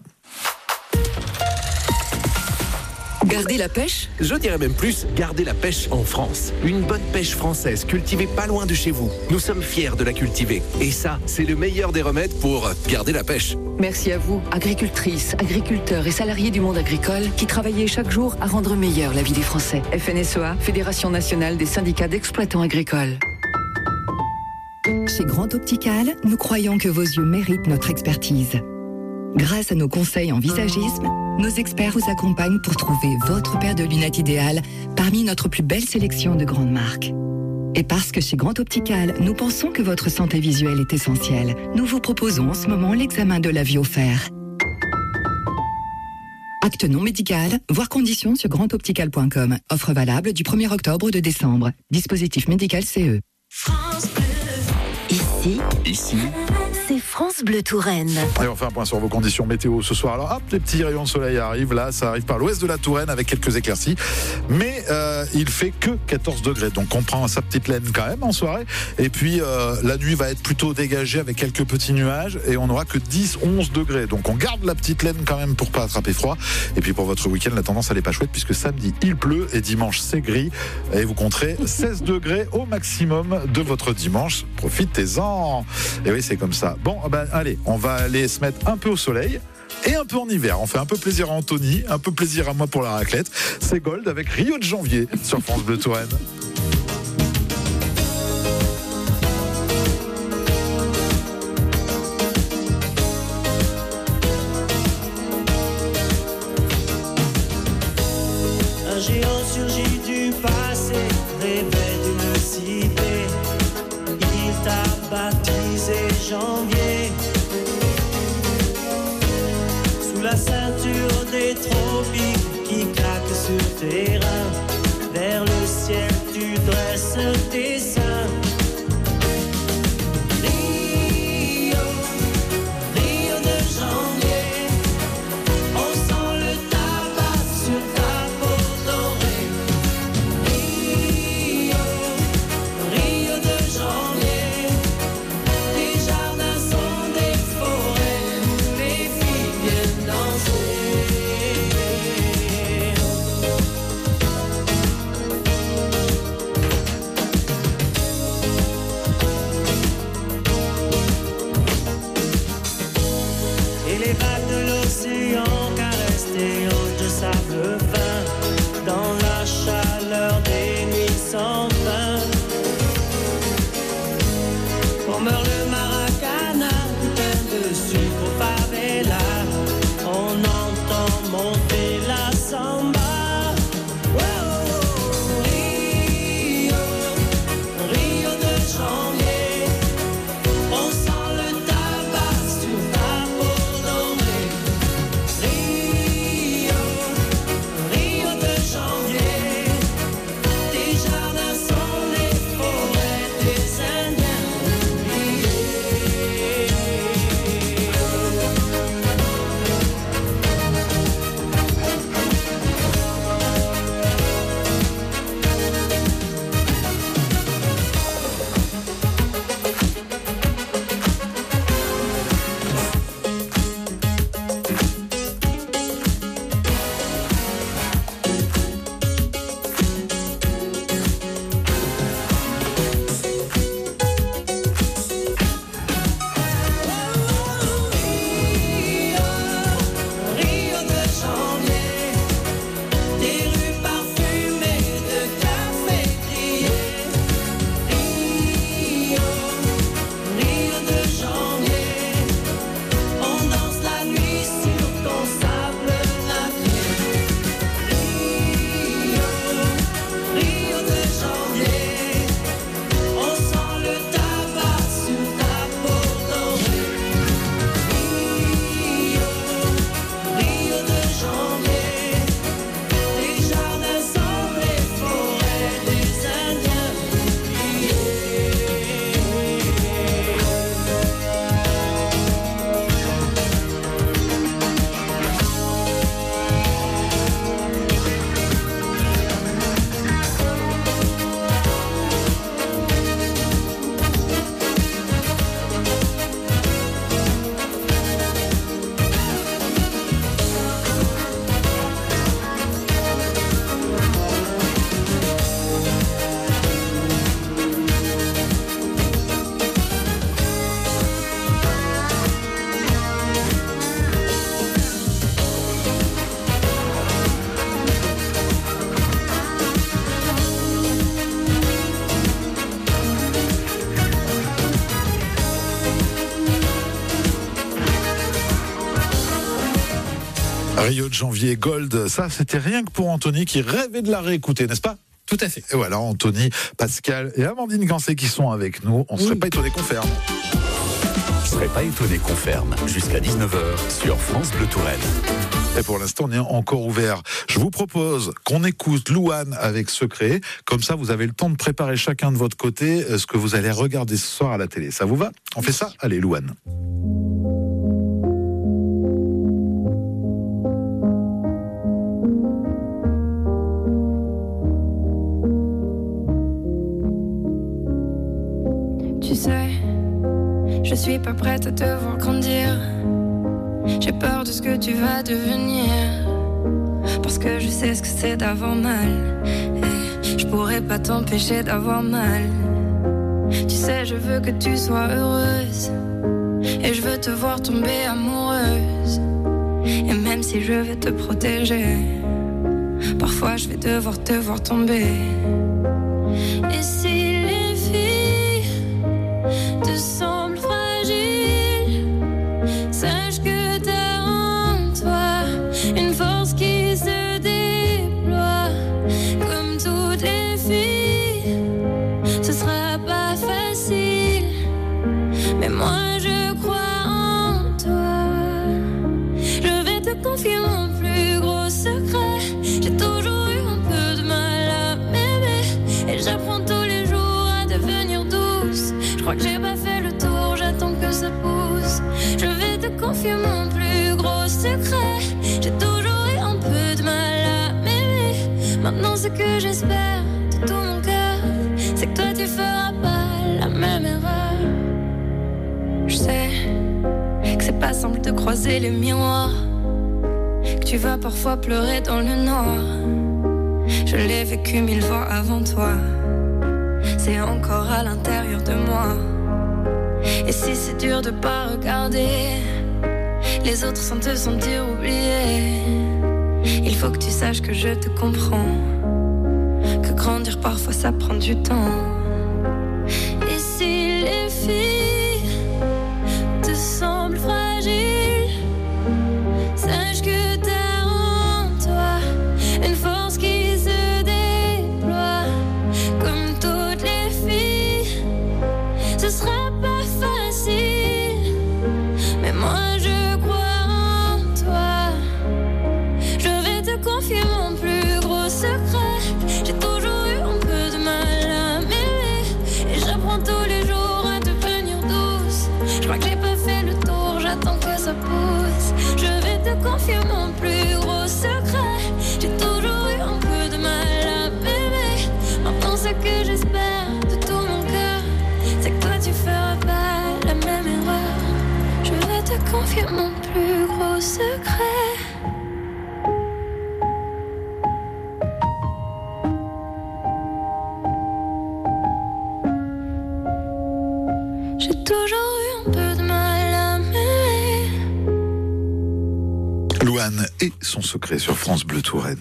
Garder la pêche ? Je dirais même plus, garder la pêche en France. Une bonne pêche française cultivée pas loin de chez vous. Nous sommes fiers de la cultiver. Et ça, c'est le meilleur des remèdes pour garder la pêche. Merci à vous, agricultrices, agriculteurs et salariés du monde agricole qui travaillez chaque jour à rendre meilleure la vie des Français. FNSEA, Fédération nationale des syndicats d'exploitants agricoles. Chez Grand Optical, nous croyons que vos yeux méritent notre expertise. Grâce à nos conseils en visagisme, nos experts vous accompagnent pour trouver votre paire de lunettes idéale parmi notre plus belle sélection de grandes marques. Et parce que chez Grand Optical, nous pensons que votre santé visuelle est essentielle, nous vous proposons en ce moment l'examen de la vue offert. Acte non médical, voire conditions sur grandoptical.com. Offre valable du 1er octobre au 2 décembre. Dispositif médical CE. France Bleu. Ici, c'est France Bleu Touraine. Allez, on fait un point sur vos conditions météo ce soir. Alors hop, les petits rayons de soleil arrivent. Là, ça arrive par l'ouest de la Touraine avec quelques éclaircies. Mais il fait que 14 degrés. Donc on prend sa petite laine quand même en soirée. Et puis la nuit va être plutôt dégagée avec quelques petits nuages. Et on n'aura que 10-11 degrés. Donc on garde la petite laine quand même pour pas attraper froid. Et puis pour votre week-end, la tendance elle est pas chouette puisque samedi il pleut et dimanche c'est gris. Et vous compterez 16 degrés au maximum de votre dimanche. Profitez-en. Et oui, c'est comme ça. Bon, ben allez, on va aller se mettre un peu au soleil et un peu en hiver. On fait un peu plaisir à Anthony, un peu plaisir à moi pour la raclette. C'est Gold avec Rio de Janvier sur France Bleu Touraine. Un géant surgit du passé, rêvait d'une cité. Il t'a baptisé Janvier. Sous la ceinture des tropiques qui claquent sur tes reins, vers le ciel tu dresses tes seins. Rio, Rio de janvier, on sent le tabac sur ta peau dorée. Rio, Rio de janvier, les jardins sont des forêts où les filles viennent danser. Rio de janvier, Gold, ça c'était rien que pour Anthony qui rêvait de la réécouter, n'est-ce pas? Tout à fait. Et voilà, Anthony, Pascal et Amandine Gancé qui sont avec nous. On ne serait pas étonné qu'on ferme. Je serais pas étonné qu'on ferme jusqu'à 19h sur France Bleu Touraine. Et pour l'instant, on est encore ouvert. Je vous propose qu'on écoute Louane avec Secret. Comme ça, vous avez le temps de préparer chacun de votre côté ce que vous allez regarder ce soir à la télé. Ça vous va? On fait ça? Allez, Louane. Tu sais, je suis pas prête à te voir grandir. J'ai peur de ce que tu vas devenir. Parce que je sais ce que c'est d'avoir mal. Et je pourrais pas t'empêcher d'avoir mal. Tu sais, je veux que tu sois heureuse. Et je veux te voir tomber amoureuse. Et même si je vais te protéger, parfois je vais devoir te voir tomber. Et si les filles te semblent fragiles, sache que t'as en toi une force qui se déploie. Comme toutes les filles, ce sera pas facile, mais moi je crois en toi. Je vais te confier mon plus gros secret. J'ai toujours eu un peu de mal à m'aimer, et j'apprends tous les jours à devenir douce. Je crois que j'ai pas fait le tour, j'attends que ça pousse. Je vais te confier mon plus gros secret. J'ai toujours eu un peu de mal à m'aimer. Maintenant ce que j'espère de tout mon cœur, c'est que toi tu feras pas la même erreur. Je sais que c'est pas simple de croiser les miroirs, que tu vas parfois pleurer dans le noir. Je l'ai vécu 1000 fois avant toi. C'est encore à l'intérieur de moi. Et si c'est dur de pas regarder les autres sans te sentir oublié, il faut que tu saches que je te comprends, que grandir parfois ça prend du temps. Et si les filles te semblent fragiles, sache que t'as en toi une force qui se déploie. Comme toutes les filles, ce sera pas facile, mais moi je crois en toi. Je vais te confier mon plus gros secret. J'ai toujours eu un peu de mal à m'aimer, et j'apprends tous les jours à devenir douce. Je crois que j'ai pas fait le tour, j'attends que ça pousse. Je vais te confier mon plus gros secret. J'ai toujours eu un peu de mal à m'aimer. Maintenant ce que j'espère de tout mon cœur, c'est que toi tu feras pas la même erreur. Je vais te confier mon plus gros secret. J'ai toujours eu un peu de mal à m'aimer. Louane et son secret sur France Bleu Touraine.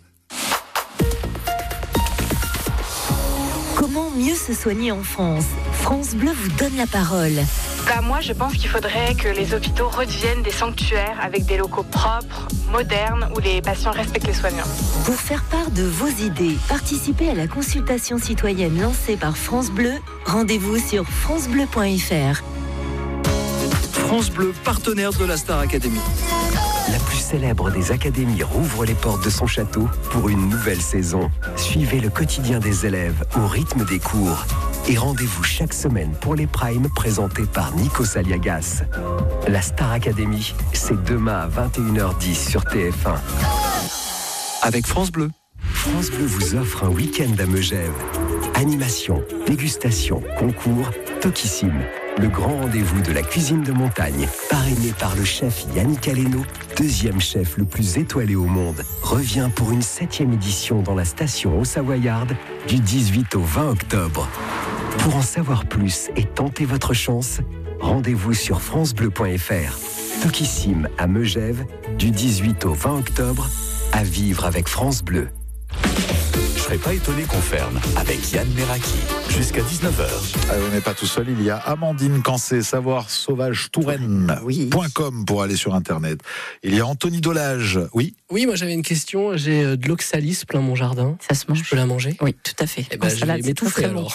Comment mieux se soigner en France? France Bleu vous donne la parole. Moi, je pense qu'il faudrait que les hôpitaux redeviennent des sanctuaires avec des locaux propres, modernes, où les patients respectent les soignants. Pour faire part de vos idées, participez à la consultation citoyenne lancée par France Bleu. Rendez-vous sur francebleu.fr. France Bleu, partenaire de la Star Academy. La plus célèbre des académies rouvre les portes de son château pour une nouvelle saison. Suivez le quotidien des élèves au rythme des cours. Et rendez-vous chaque semaine pour les primes présentés par Nico Saliagas. La Star Academy, c'est demain à 21h10 sur TF1. Avec France Bleu. France Bleu vous offre un week-end à Megève. Animation, dégustation, concours, Tokissime. Le grand rendez-vous de la cuisine de montagne, parrainé par le chef Yannick Aleno, deuxième chef le plus étoilé au monde, revient pour une 7e édition dans la station Haut-Savoyarde du 18 au 20 octobre. Pour en savoir plus et tenter votre chance, rendez-vous sur francebleu.fr. Tokissime à Megève du 18 au 20 octobre, à vivre avec France Bleu. serais pas étonné qu'on ferme avec Yann Meraki jusqu'à 19h. Ah, vous n'êtes pas tout seul, il y a Amandine Cancé, savoirsauvagetourennes.com pour aller sur internet. Il y a Anthony Dolage, oui. Oui, moi j'avais une question, j'ai de l'oxalis plein mon jardin. Ça se mange. Je peux la manger? Oui, tout à fait. Eh ben, je vais m'étouffer alors.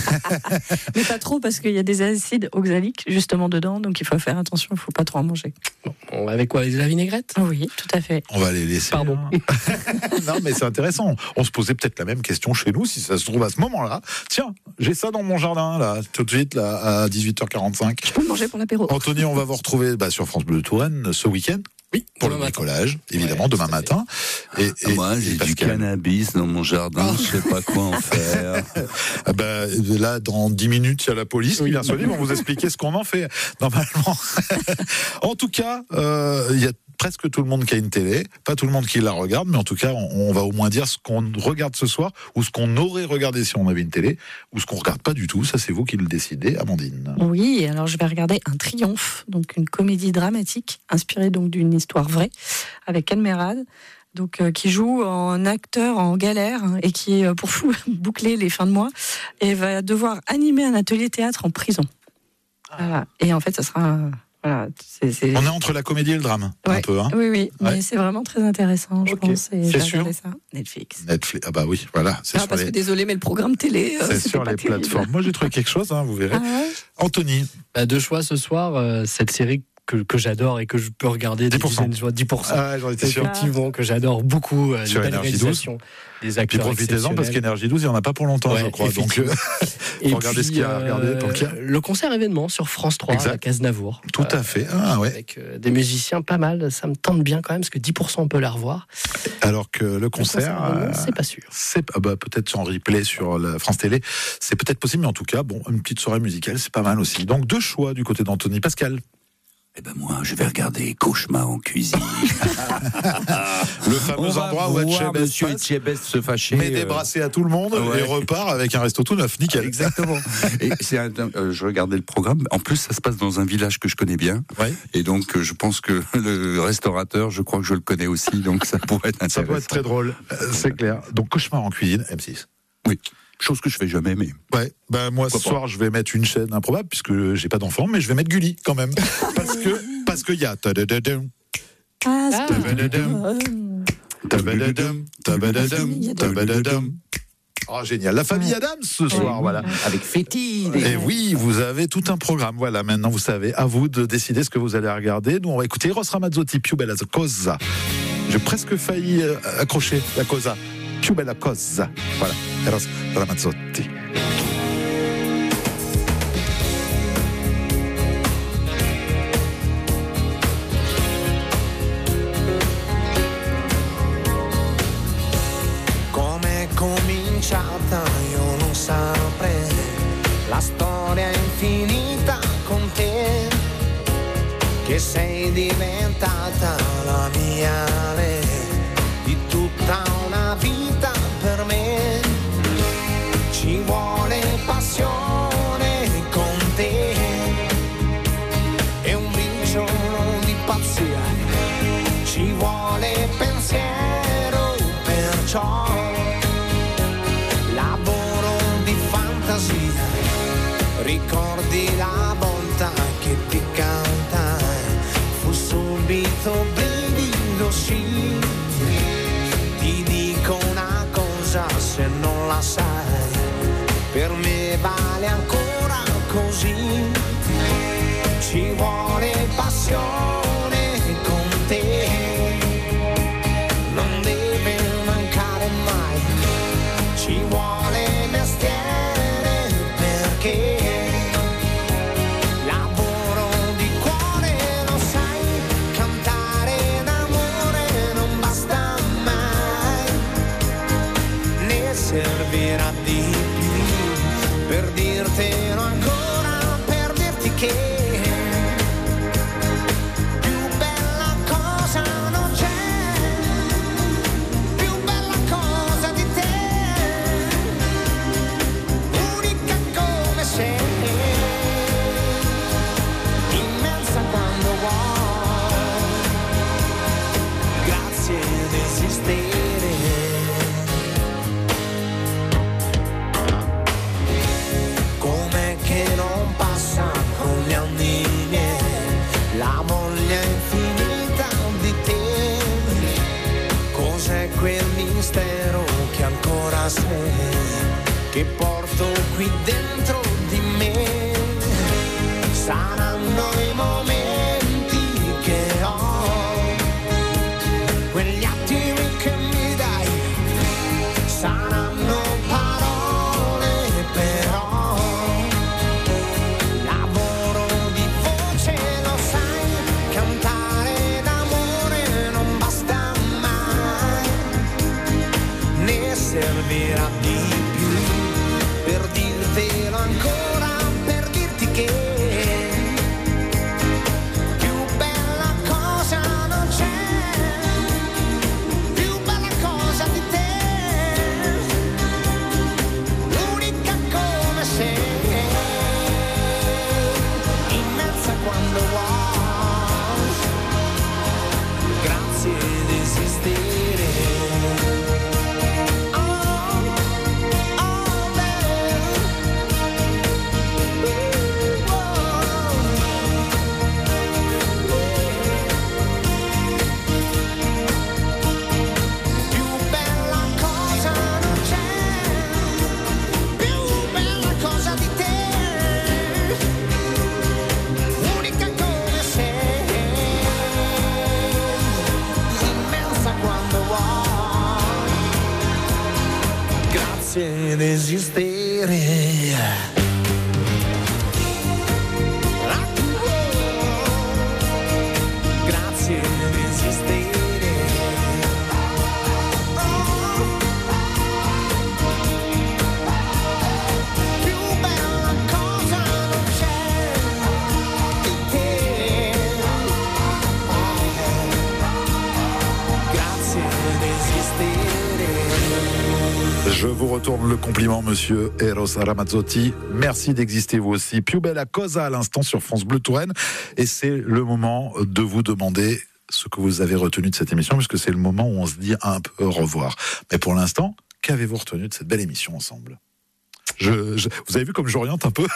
Mais pas trop parce qu'il y a des acides oxaliques justement dedans, donc il faut faire attention, il ne faut pas trop en manger. Bon, avec quoi? Avec de la vinaigrette? Oui, tout à fait. On va les laisser. Pardon. Non, mais c'est intéressant. On se posait peut-être la même question chez nous, si ça se trouve à ce moment-là. Tiens, j'ai ça dans mon jardin, là, tout de suite, là, à 18h45. Je peux le manger pour l'apéro. Anthony, on va vous retrouver sur France Bleu Touraine ce week-end. Oui, pour le bricolage, évidemment, demain matin. Et moi, j'ai du cannabis dans mon jardin, je sais pas quoi en faire. Là, dans 10 minutes, il y a la police qui vient sonner, ils vont vous expliquer ce qu'on en fait, normalement. En tout cas, il y a presque tout le monde qui a une télé, pas tout le monde qui la regarde, mais en tout cas, on va au moins dire ce qu'on regarde ce soir, ou ce qu'on aurait regardé si on avait une télé, ou ce qu'on regarde pas du tout. Ça, c'est vous qui le décidez, Amandine. Oui, alors je vais regarder Un Triomphe, donc une comédie dramatique, inspirée donc d'une histoire vraie, avec Anne Mérad, donc qui joue en acteur en galère et qui, pour boucler les fins de mois, et va devoir animer un atelier théâtre en prison. Voilà. Et en fait, ça sera... Voilà, On est entre la comédie et le drame, un peu. Hein. Oui, mais c'est vraiment très intéressant, je pense. Et c'est sûr. Ça. Netflix. Ah bah oui, voilà. C'est parce que désolé, mais le programme télé, c'est sur les plateformes. Moi, j'ai trouvé quelque chose, vous verrez. Anthony. Deux choix ce soir, cette série que j'adore et que je peux regarder 10%. 10%. Ah, j'en étais sûr. Effectivement, que j'adore beaucoup. Sur Énergie 12. Des acteurs. Puis profitez-en parce qu'Énergie 12, il n'y en a pas pour longtemps, je crois. Donc, faut regarder ce qu'il y a à regarder. Le concert événement sur France 3 à Cazenavour. Tout à fait. Avec des musiciens pas mal. Ça me tente bien quand même parce que 10% on peut la revoir. Alors que le concert. C'est pas sûr. Peut-être en replay sur la France Télé. C'est peut-être possible, mais en tout cas, une petite soirée musicale, c'est pas mal aussi. Donc, 2 choix du côté d'Anthony. Pascal. Moi, je vais regarder Cauchemar en cuisine. Le fameux endroit où Monsieur Etchebest se fâchait. Met des brassées à tout le monde et repart avec un resto tout neuf. Nickel. Exactement. Et je regardais le programme. En plus, ça se passe dans un village que je connais bien. Ouais. Et donc, je pense que le restaurateur, je crois que je le connais aussi. Donc, ça pourrait être intéressant. Ça peut être très drôle. C'est clair. Donc, Cauchemar en cuisine, M6. Oui. Chose que je fais jamais, mais... Ouais, moi ce soir je vais mettre une chaîne improbable puisque j'ai pas d'enfant, mais je vais mettre Gulli quand même parce que il y a génial, la famille Adams ce soir, voilà, avec Fétide. Et oui, vous avez tout un programme. Voilà, maintenant vous savez, à vous de décider ce que vous allez regarder. Nous on va écouter Eros Ramazzotti, Più bella cosa. J'ai presque failli accrocher la cosa. Più bella cosa. Voilà, Eros Ramazzotti. Come cominciata io non saprei, la storia è infinita con te, che sei diventata la mia re, di tutta una vita per me, ci vuole passione con te e un briciolo di pazzia, ci vuole pensiero, perciò lavoro di fantasia, ricordi la volta che ti cantai, fu subito brivido, sì. Ti dico una cosa, se non la sai, per me vale ancora così, ci vuole passione con te, non deve mancare mai, ci vuole mestiere perché lavoro di cuore, lo sai, cantare d'amore non basta mai, ne servirà di più per dirtelo ancora, per dirti che sé che porto qui dentro di me. Saranno i momenti che ho, quegli attimi che mi dai, saranno parole però, lavoro di voce lo sai, cantare d'amore non basta mai, ne servirà di più per dirtelo ancora, per dirti che ed esistere. Grazie ed esistere. Più bella cosa non c'è di te. Grazie ed esistere. Je vous retourne le compliment, monsieur Eros Ramazzotti. Merci d'exister vous aussi. Più bella cosa à l'instant sur France Bleu Touraine. Et c'est le moment de vous demander ce que vous avez retenu de cette émission, puisque c'est le moment où on se dit un peu au revoir. Mais pour l'instant, qu'avez-vous retenu de cette belle émission ensemble ? Vous avez vu comme j'oriente un peu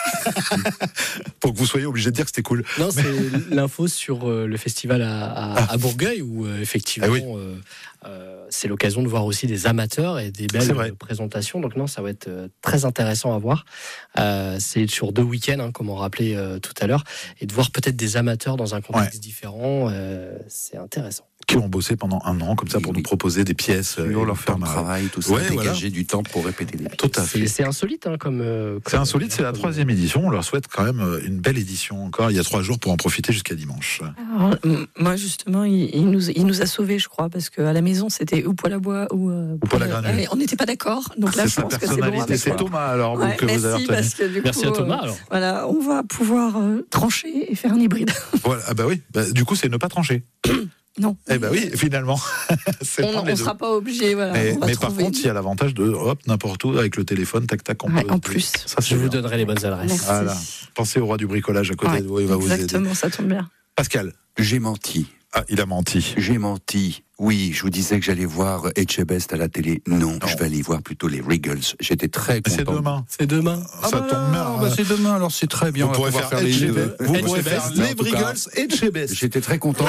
pour que vous soyez obligé de dire que c'était cool. Non, c'est l'info sur le festival à Bourgueil où effectivement c'est l'occasion de voir aussi des amateurs et des belles présentations. Donc non, ça va être très intéressant à voir. C'est sur 2 week-ends, comme on rappelait tout à l'heure, et de voir peut-être des amateurs dans un contexte différent, c'est intéressant. Qui ont bossé pendant 1 an comme ça pour nous proposer des pièces, leur faire un travail, tout ça, dégager du temps pour répéter des pièces. Tout à fait. C'est insolite, c'est insolite, c'est la 3e édition. On leur souhaite quand même une belle édition encore. Il y a 3 jours pour en profiter jusqu'à dimanche. Alors, moi justement, il nous a sauvés, je crois, parce qu'à la maison c'était ou poêle à bois ou poêle à granule. On n'était pas d'accord, donc là je pense que c'est bon. C'est Thomas alors que vous avez retenu. Parce que, du merci coup, à Thomas alors. Voilà, on va pouvoir trancher et faire un hybride. Voilà, ah bah oui, du coup c'est ne pas trancher. Non. Eh ben oui, finalement. On ne sera pas obligé. Voilà, mais par contre, il y a l'avantage de n'importe où avec le téléphone, tac tac. En plus, ça, je vous donnerai les bonnes adresses. Voilà. Pensez au roi du bricolage à côté de vous, il va vous aider. Exactement, ça tombe bien. Pascal, j'ai menti. Ah, il a menti. J'ai menti. Oui, je vous disais que j'allais voir Etchebest à la télé. Non, je vais aller voir plutôt les Regals. J'étais très content. C'est demain. C'est demain. Ça tombe bien. C'est demain, alors c'est très bien. Vous pourrez faire les deux. Vous pourrez faire les Regals et Etchebest. J'étais très content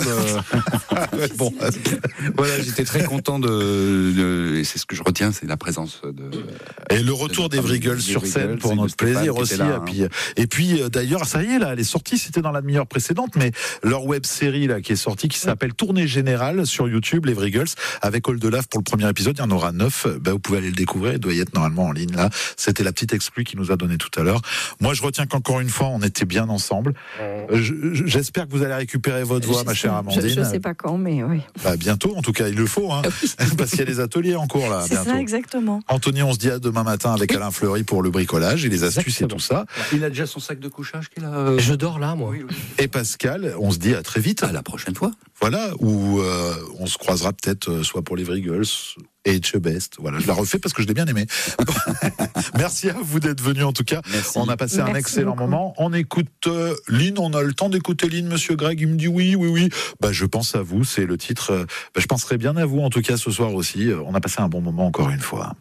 de... Bon, voilà, j'étais très content de... Et c'est ce que je retiens, c'est la présence de... Et le retour des Regals sur scène pour notre plaisir aussi. Et puis, d'ailleurs, ça y est, là, elle est sortie, c'était dans la demi-heure précédente, mais leur web-série là qui est sortie, qui s'appelle Tournée Générale sur YouTube, les Regals, avec Oldelaf pour le premier épisode, il y en aura 9. Vous pouvez aller le découvrir, il doit y être normalement en ligne là. C'était la petite exclue qu'il nous a donnée tout à l'heure. Moi, je retiens qu'encore une fois, on était bien ensemble. J'espère que vous allez récupérer votre voix, ma chère Amandine. Je sais pas quand, mais oui. Bientôt, en tout cas, il le faut, hein, parce qu'il y a des ateliers en cours là. C'est bientôt. Ça, exactement. Anthony, on se dit à demain matin avec Alain Fleury pour le bricolage et les astuces et tout ça. Il a déjà son sac de couchage qu'il a. Je dors là, moi. Et Pascal, on se dit à très vite. À la prochaine fois. Voilà, où on se croisera peut-être soit pour les Regals et Etchebest. Voilà, je la refais parce que je l'ai bien aimé. Merci à vous d'être venus en tout cas. Merci. On a passé un excellent moment. On écoute Lynn, on a le temps d'écouter Lynn, monsieur Greg, il me dit oui. Je pense à vous, c'est le titre. Je penserai bien à vous en tout cas ce soir aussi. On a passé un bon moment encore une fois.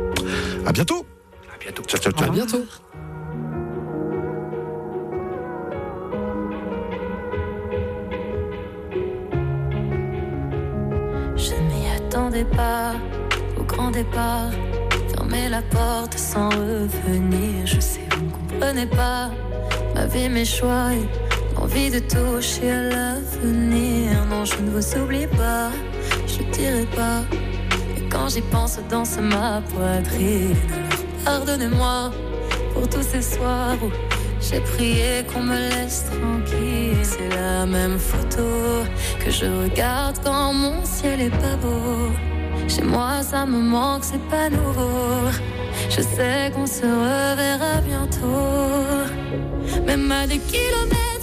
À bientôt. À bientôt. Ciao. À bientôt. Je m'y attendais pas au grand départ. Faire fermer la porte sans revenir. Je sais, vous ne comprenez pas ma vie, mes choix et l'envie de toucher à l'avenir. Non, je ne vous oublie pas, je ne dirai pas. Et quand j'y pense, danse ma poitrine. Alors pardonnez-moi pour tous ces soirs où j'ai prié qu'on me laisse tranquille. C'est la même photo que je regarde quand mon ciel est pas beau. Chez moi ça me manque, c'est pas nouveau. Je sais qu'on se reverra bientôt. Même à des kilomètres